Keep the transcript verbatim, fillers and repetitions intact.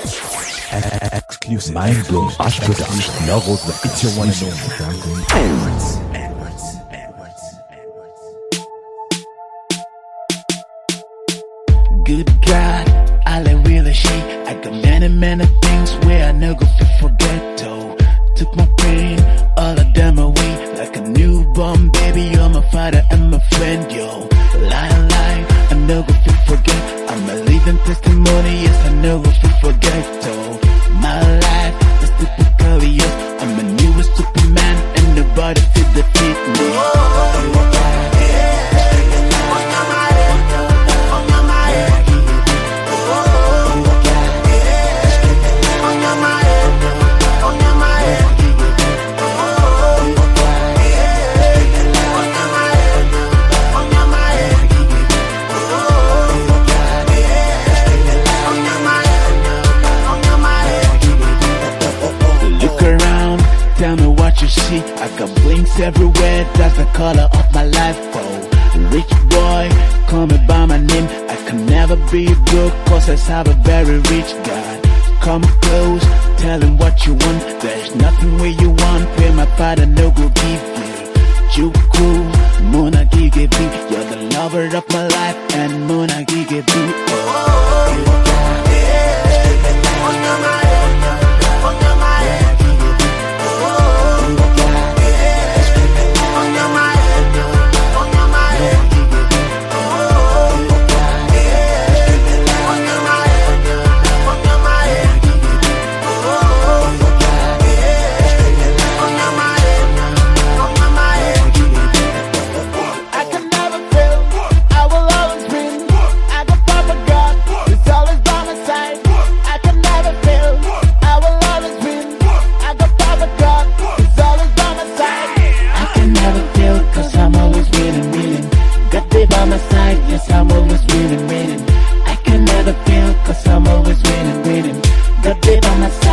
Exclusive. Mind blown. Acho que eu nicht nervös. It's your one and only. Edwards. Edwards. Edwards. Good God, all I really shake. I got many, many things where I never forget. Oh, took my pain, all of them away. Like a newborn baby, you're my father and my friend. Yo, lie, lie, I never forget. I'm a living testimony, yes, I never forget. Oh, my life is victorious. I'm a newest Superman, and nobody fit defeat me. Tell me what you see. I got blinks everywhere, that's the color of my life. Oh, rich boy, call me by my name. I can never be broke, cause I have a very rich God. Come close, tell him what you want. There's nothing where you want, pray my father no go give you. Juku, Mona Gigebi, you're the lover of my life, and Mona Gigebi. Oh, by my side, yes, I'm always winning, winning. I can never fail, cause I'm always winning, winning. God be by my side.